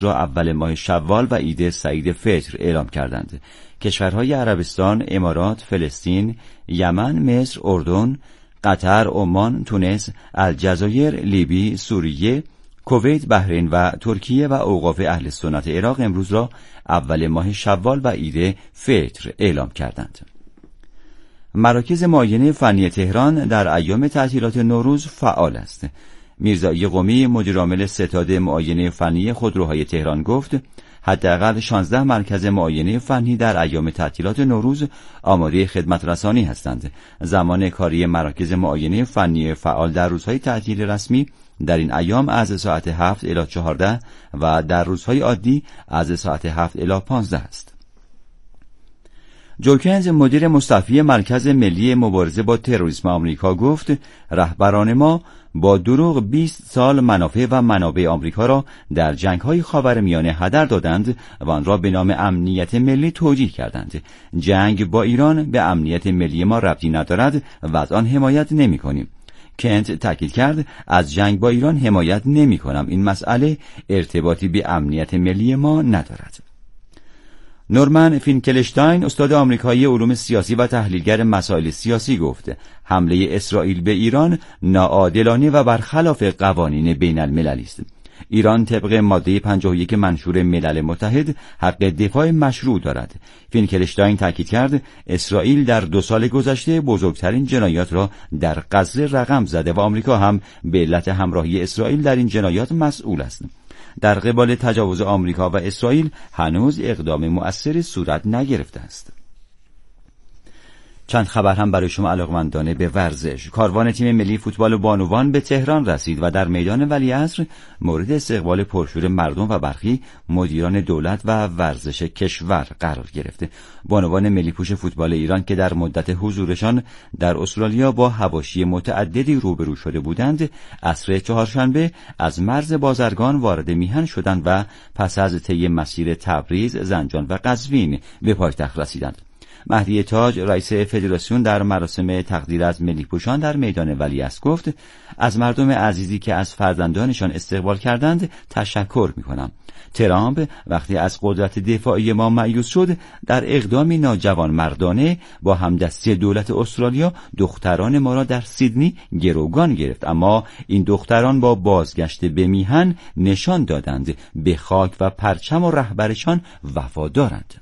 را اول ماه شوال و عید سعید فطر اعلام کردند. کشورهای عربستان، امارات، فلسطین، یمن، مصر، اردن، قطر، عمان، تونس، الجزایر، لیبی، سوریه، کویت، بحرین و ترکیه و اوقاف اهل سنت عراق امروز را اول ماه شوال و عید فطر اعلام کردند. مراکز معاینه فنی تهران در ایام تعطیلات نوروز فعال است. میرزایی قمی مدیرعامل ستاد معاینه فنی خودروهای تهران گفت حداقل 16 مرکز معاینه فنی در ایام تعطیلات نوروز آماده خدمت رسانی هستند. زمان کاری مراکز معاینه فنی فعال در روزهای تعطیل رسمی در این ایام از ساعت 7 الی 14 و در روزهای عادی از ساعت 7 الی 15 است. جو کنز مدیر مستعفی مرکز ملی مبارزه با تروریسم آمریکا گفت رهبران ما با دروغ 20 سال منافع و منابع آمریکا را در جنگ‌های خاورمیانه هدر دادند و آن را به نام امنیت ملی توجیه کردند. جنگ با ایران به امنیت ملی ما ربطی ندارد و از آن حمایت نمی‌کنیم. کنت تاکید کرد از جنگ با ایران حمایت نمی‌کنم. این مسئله ارتباطی به امنیت ملی ما ندارد. نورمن فینکلشتاین استاد آمریکایی علوم سیاسی و تحلیلگر مسائل سیاسی گفت حمله اسرائیل به ایران ناعادلانه و برخلاف قوانین بین المللی است. ایران طبق ماده 51 منشور ملل متحد حق دفاع مشروع دارد. فینکلشتاین تاکید کرد اسرائیل در 2 سال گذشته بزرگترین جنایات را در غزه رقم زده و آمریکا هم به علت همراهی اسرائیل در این جنایات مسئول است. در قبال تجاوز آمریکا و اسرائیل هنوز اقدام مؤثری صورت نگرفته است. چند خبر هم برای شما علاقمندانه به ورزش. کاروان تیم ملی فوتبال بانوان به تهران رسید و در میدان ولیعصر مورد استقبال پرشور مردم و برخی مدیران دولت و ورزش کشور قرار گرفته. بانوان ملی پوش فوتبال ایران که در مدت حضورشان در استرالیا با حواشی متعددی روبرو شده بودند، عصر چهارشنبه از مرز بازرگان وارد میهن شدند و پس از طی مسیر تبریز، زنجان و قزوین به پایتخت رسیدند. مهدی تاج رئیس فدراسیون در مراسم تقدیر از ملی پوشان در میدان ولیعصر گفت از مردم عزیزی که از فرزندانشان استقبال کردند تشکر می‌کنم. ترامپ وقتی از قدرت دفاعی ما مایوس شد در اقدامی ناجوانمردانه با همدستی دولت استرالیا دختران ما را در سیدنی گروگان گرفت، اما این دختران با بازگشت به میهن نشان دادند به خاک و پرچم و رهبرشان وفادارند.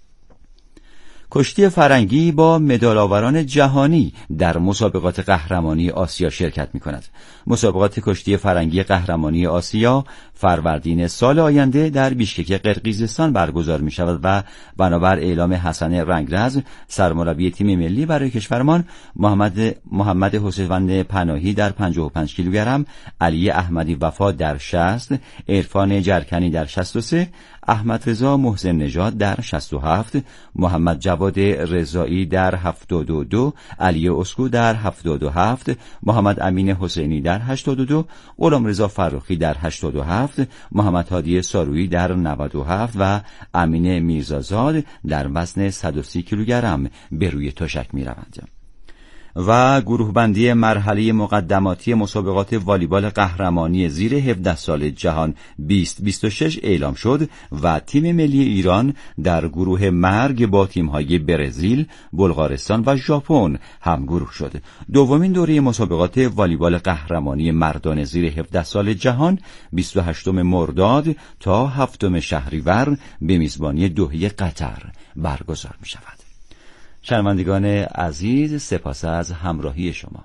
کشتی فرنگی با مدال‌آوران جهانی در مسابقات قهرمانی آسیا شرکت می‌کند. مسابقات کشتی فرنگی قهرمانی آسیا فروردین سال آینده در بیشکک قرقیزستان برگزار می‌شود و بنابر اعلام حسن رنگرز سرمربی تیم ملی برای کشورمان محمد حسین پناهی در 55 کیلوگرم، علی احمدی وفا در 60، عرفان جرکنی در 63، احمد رضا محسن نژاد در 67، محمد جواد رضایی در 72، علی اسکو در 77، محمد امین حسینی در 82، غلامرضا فرخی در 87، محمد هادی سارویی در 97 و امین میرزازاد در وزن 130 کیلوگرم به روی تشک می‌روند. و گروه بندی مرحله مقدماتی مسابقات والیبال قهرمانی زیر 17 سال جهان 2026 اعلام شد و تیم ملی ایران در گروه مرگ با تیم‌های برزیل، بلغارستان و ژاپن همگروه شد. دومین دوره مسابقات والیبال قهرمانی مردان زیر 17 سال جهان 28 مرداد تا 7 شهریور به میزبانی دوحه قطر برگزار می‌شود. شنوندگان عزیز، سپاس از همراهی شما.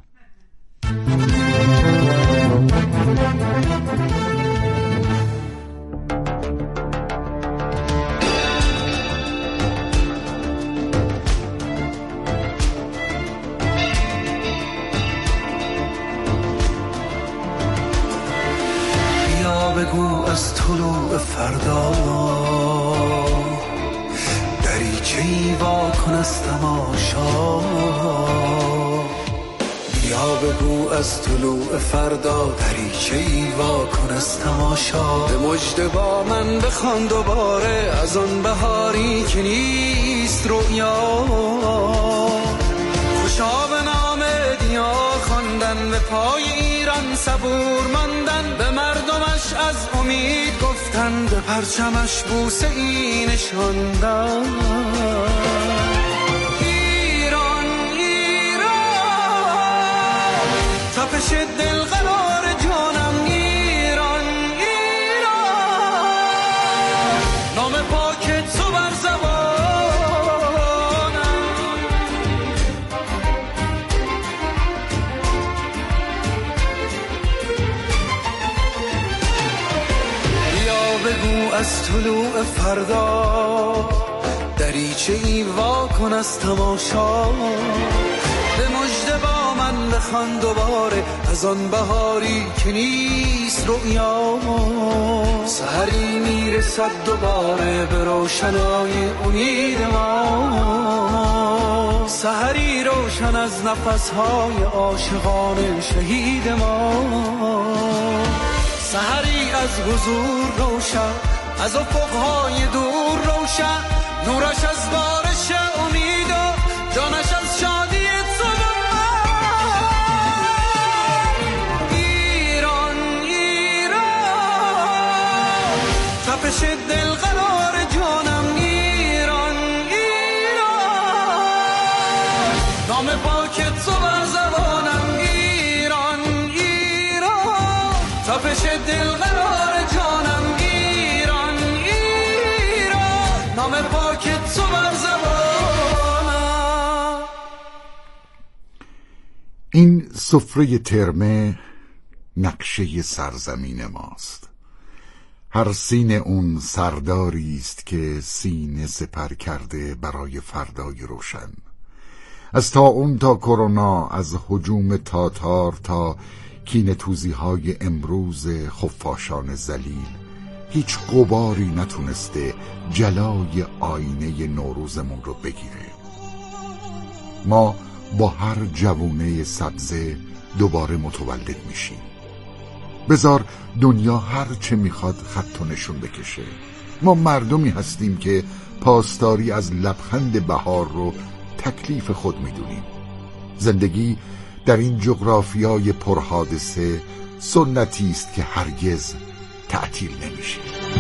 بیا بگو از طلوع فردا دریچه‌ای وا کن از تماشا، بیا بگو از طلوع فردا دریچه‌ای وا کن از تماشا. به مژده با من بخوان دوباره از آن بهاری که نیست رویا، خوشا به نام دیار خواندن، به پای ایران صبور ماندن، به مردمش از امید گفتن تن به پرچمش بوسه ای نشاندم. ایران ایران تپش دل قرار جانم. ایران ایران نام پاک تو بر زبانم. یا بگو از طلوع فردا دریچه ای وا کن از تماشا. به مژده با من بخوان دوباره از آن بهاری که نیست رؤیا. سحری میرسد دوباره به روشنای امید ما. سحری روشن از نفسهای عاشقان شهید ما. سحری از حضور روشن، از افقهای دور روشن، نورش از بارش امید و جانش از شادی تو و من. ایران ایران تپش دل قرار جانم. ایران ایران نام پاک تو بر زبانم. ایران ایران تپش دل قرار جانم. ایران ایران نام پاک تو بر زبانم. این سفره ترمه نقشه سرزمین ماست. هر سینه اون سرداری است که سینه سپر کرده برای فردای روشن. از طاعون تا کرونا، از هجوم تاتار تا کینه‌توزی های امروز خفاشان ذلیل، هیچ غباری نتونسته جلای آینه نوروزمون رو بگیره. ما با هر جوونه سبزه دوباره متولد میشیم. بذار دنیا هر چه میخواد خط و نشون بکشه. ما مردمی هستیم که پاسداری از لبخند بهار رو تکلیف خود میدونیم. زندگی در این جغرافیای پرحادثه سنتی است که هرگز تعطیل نمیشه.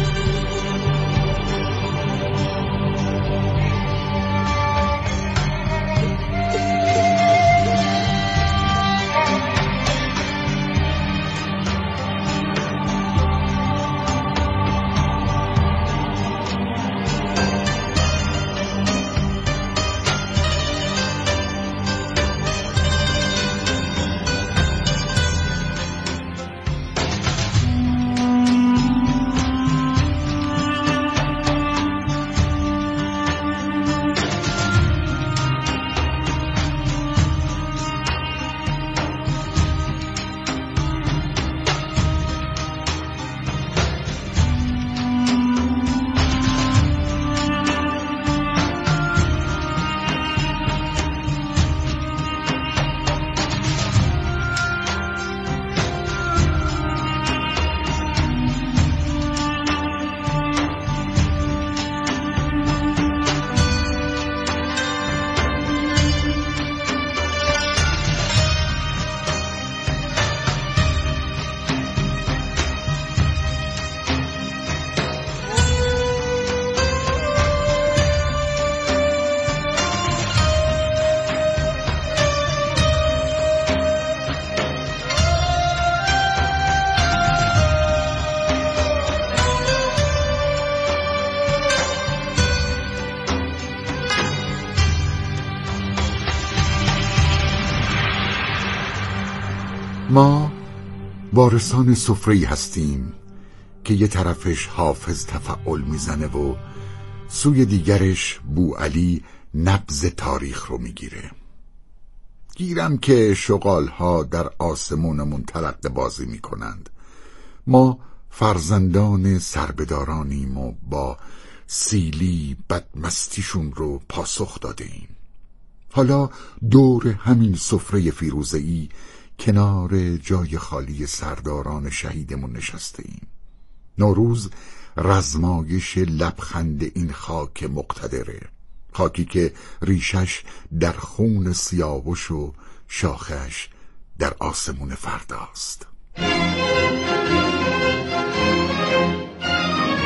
ما وارثان سفره‌ای هستیم که یه طرفش حافظ تفعل میزنه و سوی دیگرش بوعلی نبض تاریخ رو میگیره. گیرم که شغالها در آسمونمون تلقه بازی میکنند. ما فرزندان سربدارانیم و با سیلی بدمستیشون رو پاسخ داده ایم. حالا دور همین سفره فیروزه‌ای کنار جای خالی سرداران شهیدمون نشسته ایم. نوروز رزمایش لبخند این خاک مقتدره، خاکی که ریشش در خون سیاوش و شاخش در آسمون فرداست.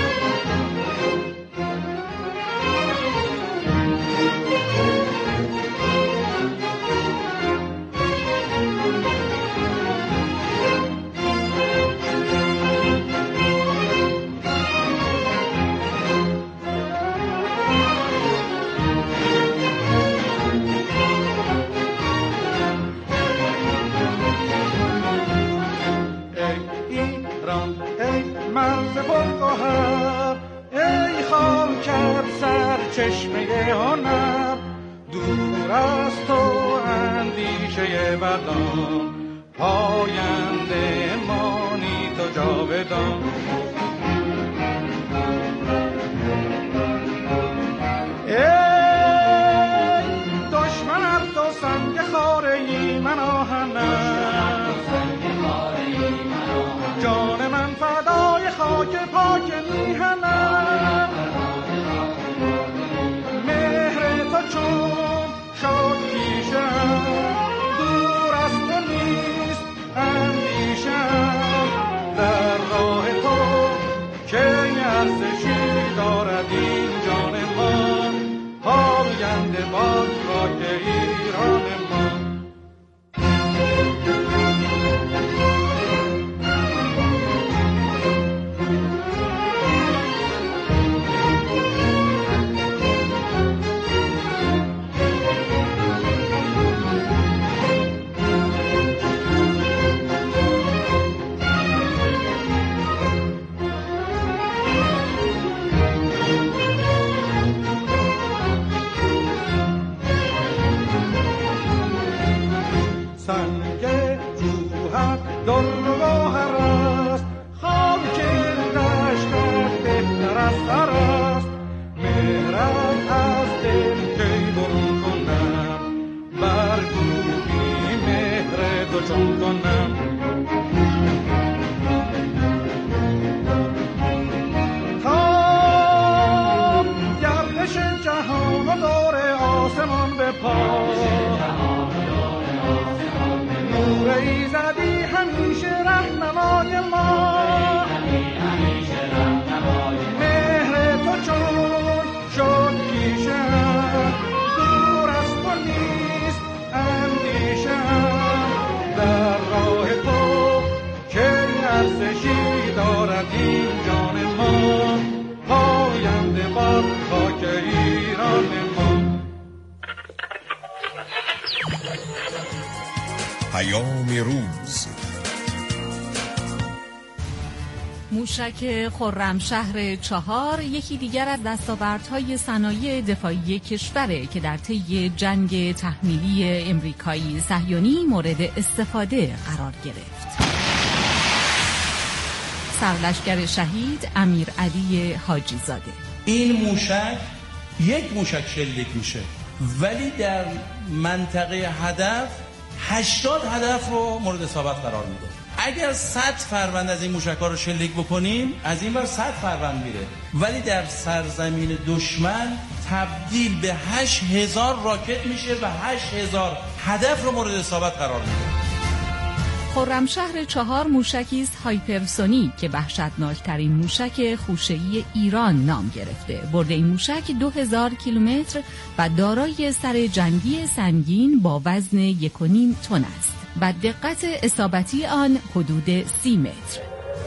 چشمه هنر، دور از تو اندیشه بدان، پاینده مانی تو جاودان. ای دشمنم تو سنگ خاره من آهنم، جان من فدای خاک پاک میهنم، مهر تو چون شد پیشم، دور از تو نیست اندیشم، در راه تو که ارزشی دارد این جان من، پاینده باد خاک ایران من. پیام روز. موشک خرمشهر 4 یکی دیگر از دستاوردهای صنایع دفاعی کشوره که در طی جنگ تحمیلی امریکایی صهیونی مورد استفاده قرار گرفت. سرلشکر شهید امیرعلی حاجی زاده: این موشک یک موشک شلیک میشه ولی در منطقه هدف 80 هدف رو مورد اصابت قرار میده. اگر 100 فروند از این موشک‌ها رو شلیک بکنیم از این بر 100 فروند میره، ولی در سرزمین دشمن تبدیل به 8000 راکت میشه و 8000 هدف رو مورد اصابت قرار میده. خرمشهر 4 موشکی است هایپرسونیک که وحشتناکترین موشک خوشه‌ای ایران نام گرفته. برد این موشک 2000 کیلومتر و دارای سر جنگی سنگین با وزن 1.5 تن است و دقت اصابتی آن حدود 30 متر.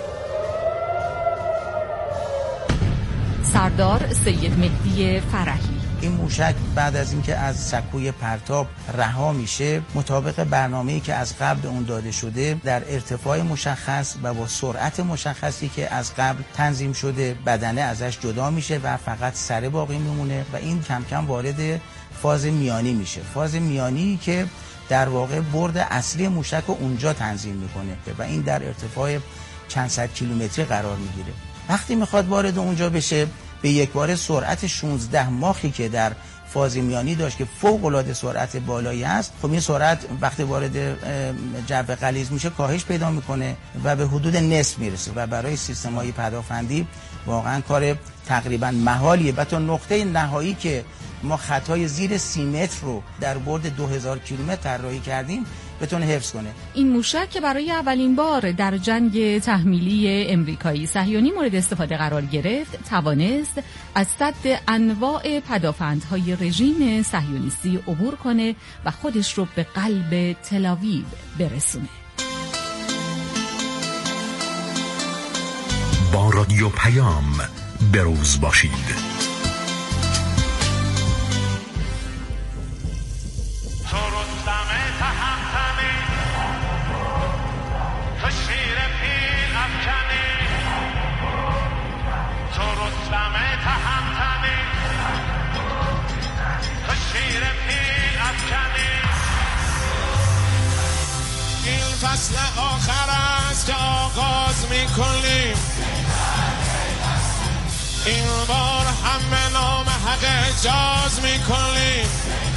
سردار سید مهدی فرحی: این موشک بعد از اینکه از سکوی پرتاب رها میشه مطابق برنامه‌ای که از قبل اون داده شده در ارتفاع مشخص و با سرعت مشخصی که از قبل تنظیم شده بدنه ازش جدا میشه و فقط سر باقی میمونه و این کم کم وارد فاز میانی میشه. فاز میانی که در واقع برد اصلی موشک رو اونجا تنظیم میکنه و این در ارتفاع چند صد کیلومتری قرار میگیره. وقتی میخواد وارد اونجا بشه به یک بار سرعت 16 ماخی که در فاز میانی داشت که فوق العاده سرعت بالایی است، خب این سرعت وقتی وارد جو غلیظ میشه کاهش پیدا میکنه و به حدود نصف میرسه و برای سیستم‌های پدافندی واقعا کار تقریبا محالیه و تا نقطه نهایی که ما خطای زیر 30 متر رو در برد 2000 کیلومتر طراحی کردیم بتونه حفظ کنه. این موشک که برای اولین بار در جنگ تحمیلی امریکایی صهیونی مورد استفاده قرار گرفت توانست از سد انواع پدافندهای رژیم صهیونیستی عبور کنه و خودش رو به قلب تل‌آویو برسونه. با رادیو پیام بروز باشید. فصل آخر است که آغاز میکنیم، این بار هم به نام حق اجاز میکنیم.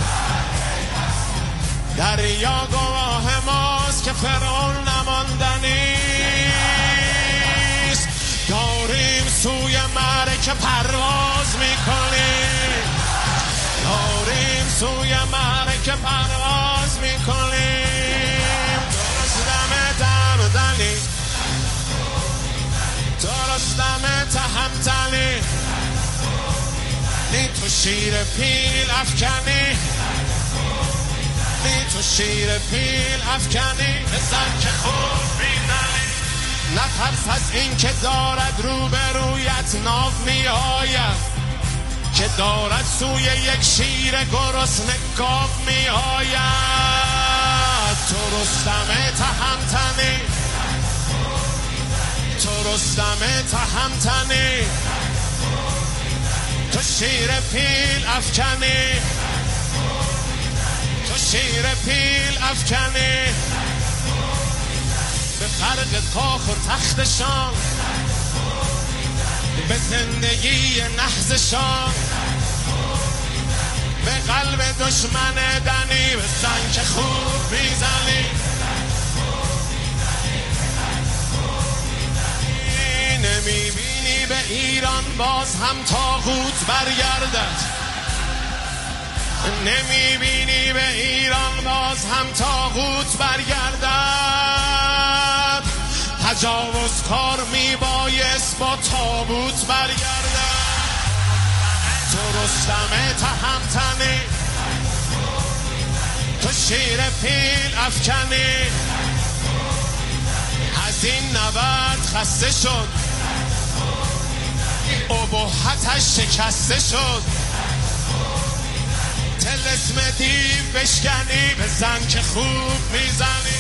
دریا گواه ماست که فرعون نماندنیست، داریم سوی معرکه پرواز میکنیم، داریم سوی معرکه پرواز میکنیم. درست دم دمدنی، درست دم تهمتنی، نی تو شیر پیل افکنی، نی تو شیر پیل افکنی. بزن که خوب بیننی، نترس از این که دارد روبرویت ناو می آید، که دارد سوی یک شیر گرسنه گاو می آید. تو رستم تهمتنی، تو رستم تهمتنی، تو شیر پیل افکنی، تو شیر پیل افکنی. به فرق کاخ و تختشان، به زندگی نحزشان، به قلب دشمن دنی بزن که خوب میزنی. نمیبینی به ایران باز هم طاغوت برگردد، نمیبینی به ایران باز هم طاغوت برگردد. تجاوز کار میبایست با تابوت برگردد. تو رستم تهمتنی، تو شیر پیل افکنی. از این نبرد خسته شد، ابهتش شکسته شد. طلسم دیو بشکنی، بزن که خوب میزنی.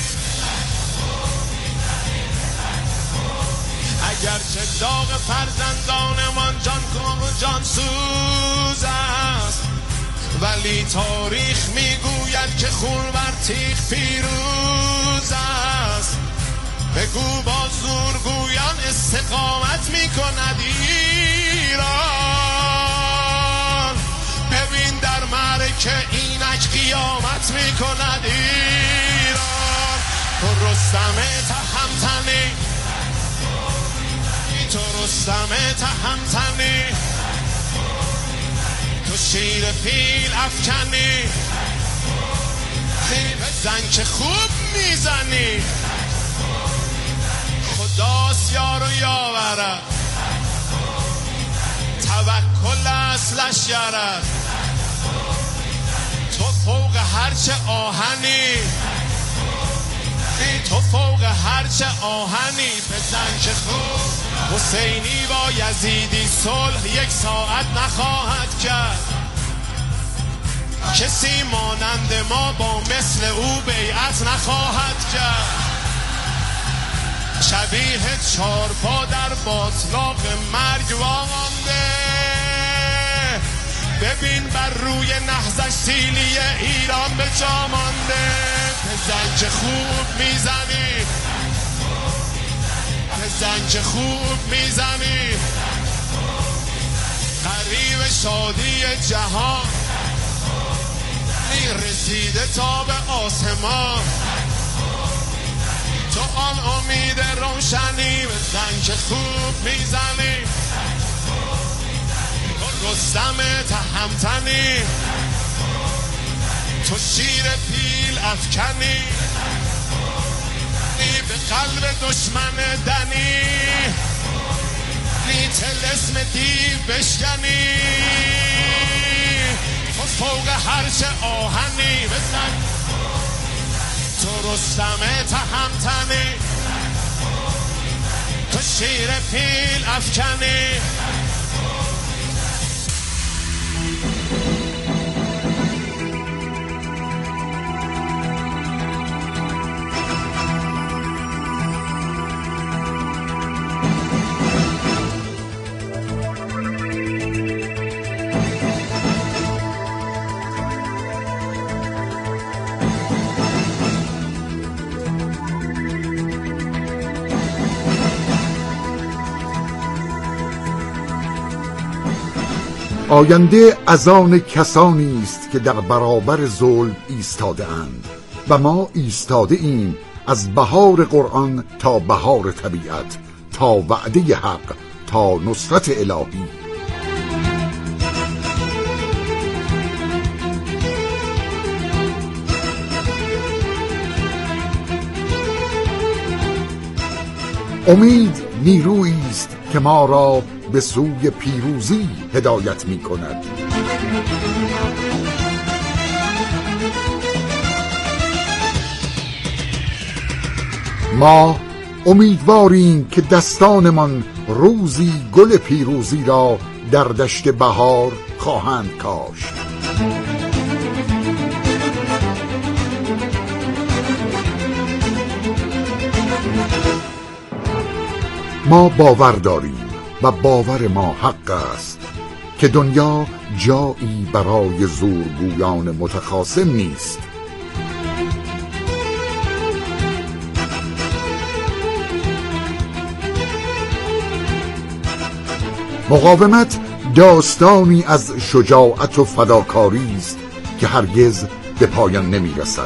اگرچه داغ فرزندانمان جان سوز است، ولی تاریخ میگوید که خون بر تیغ پیروز است. بگو با زورگویان استقامت میکند ایران، ببین در معرکه اینک قیامت میکند ایران. تو رستم تهمتنی، تو رستم تهمتنی، تو شیر پیل افکنی. بزن که خوب میزنی. خداست یار و یاورد، توکل است لشکرت. تو فوق هرچه آهنی، تو فوق هرچه آهنی. بزن که خوب. حسینی با یزیدی صلح یک ساعت نخواهد کرد، کسی مانند ما با مثل او بیعت نخواهد کرد. شبیه چارپا در باطلاق مرگ وامانده، ببین بر روی نهضش سیلی ایران به جا مانده. بزن که خوب میزنی، بزن که خوب میزنی. قریب شادی جهان رسیده تا به آسمان، تو آن امید روشنی. بزن که خوب میزنی. تو رستم تهمتنی، تو شیر پیل افکنی. به قلب دشمن دنی، طلسم دیو بشکنی. تو فوق هرچه آهنی. بزن تو رستم تهمتنی، تو شیر پیل افکنی. آینده از آن کسانی است که در برابر ظلم ایستاده اند و ما ایستاده ایم از بهار قرآن تا بهار طبیعت، تا وعده حق، تا نصرت الهی. امید نیرویی است که ما را به سوی پیروزی هدایت می کند. ما امیدواریم که دستانمان روزی گل پیروزی را در دشت بهار خواهند کاشت. ما باور داریم و باور ما حق است که دنیا جایی برای زورگویان متخاصم نیست. مقاومت داستانی از شجاعت و فداکاری است که هرگز به پایان نمی رسد.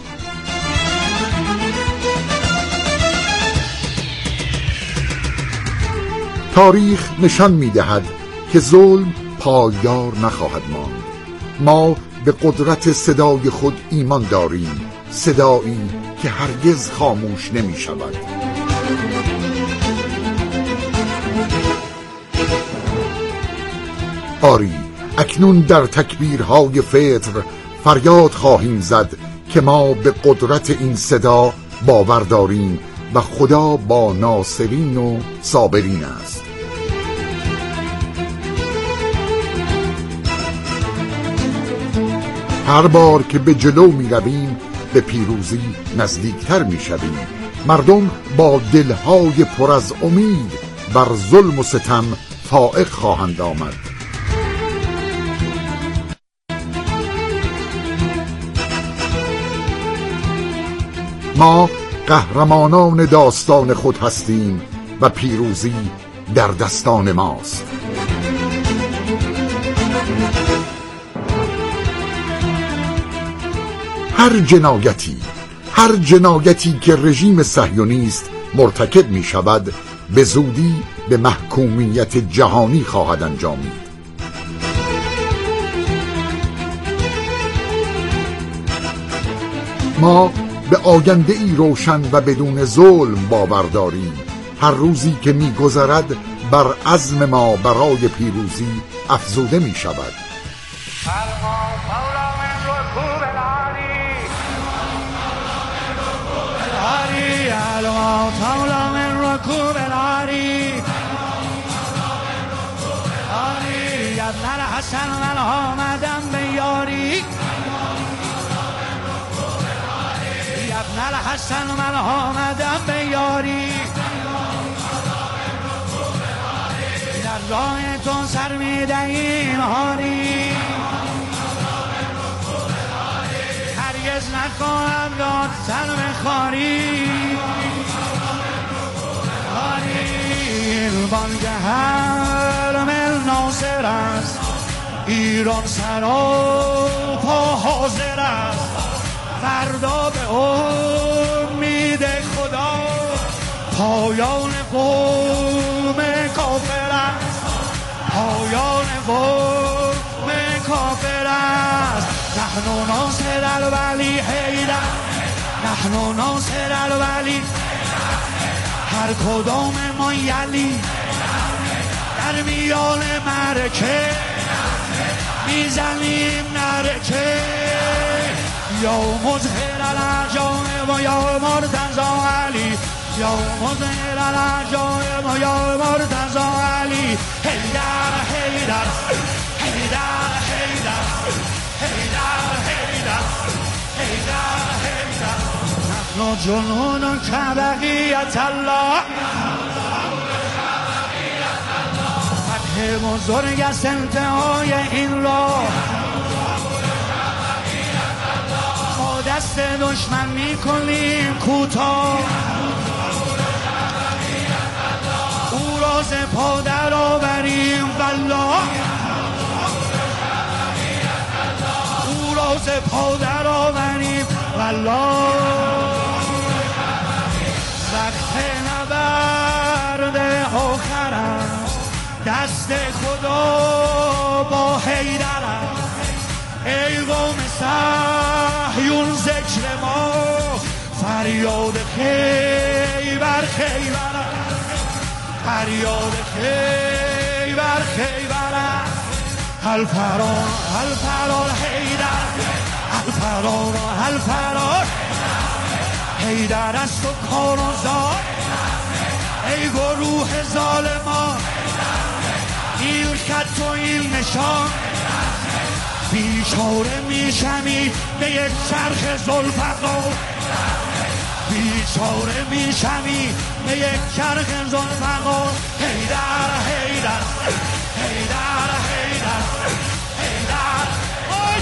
تاریخ نشان می دهد که ظلم پایدار نخواهد ماند. ما به قدرت صدای خود ایمان داریم، صدایی که هرگز خاموش نمی شود. آری، اکنون در تکبیرهای فطر فریاد خواهیم زد که ما به قدرت این صدا باور داریم و خدا با ناصرین و صابرین است. هر بار که به جلو می رویم به پیروزی نزدیکتر می شویم. مردم با دلهای پر از امید بر ظلم و ستم فائق خواهند آمد. ما قهرمانان داستان خود هستیم و پیروزی در دستان ماست. هر جنایتی که رژیم صهیونیست مرتکب می شود به زودی به محکومیت جهانی خواهد انجامید. ما به آینده ای روشن و بدون ظلم باور داریم. هر روزی که می گذرد بر عزم ما برای پیروزی افزوده می شود. حسن من آمدم به یاری، ابن الحسن من آمدم به یاری، در راه تو سر میدهیم هاری، هرگز نخواهم داد سر به خاری، بانگ حرم ناصر است، ایران سراپا حاضر است، فردا به امید خدا پایان قوم کافر است، پایان قوم کافر است. نحن ناصر الولی حیدر، نحن ناصر الولی، هر کدام ما یلی در میان مرکه میزنیم نرکه، یا مظهر العجائب و یا مرتضی علی، یا مظهر العجائب و یا مرتضی علی. حیدر حیدر حیدر حیدر حیدر حیدر حیدر حیدر، نحن جنون کبقیت الله، فتح بزرگ است انتهای این راه، ما دست دشمن میکنیم کوتاه، او را ز پا در آوریم والله، سپاه در آوریم والله وقت نبرد آخر است دست خدا با حیدر است ای قوم صهیون ذکر ما فریاد خیبر خیبر فریاد خیبر خیبر الفرار الفرار حیدر الفرار الفرار حیدر است و کار و زار ای گروه ظالمان این خط و این نشان بیچاره میشمی به یک چرخ ذوالفقار بیچاره میشمی به یک چرخ ذوالفقار حیدر حیدر حیدر حیدر حیدر آی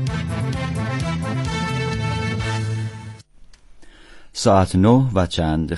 ساعت 9 و چند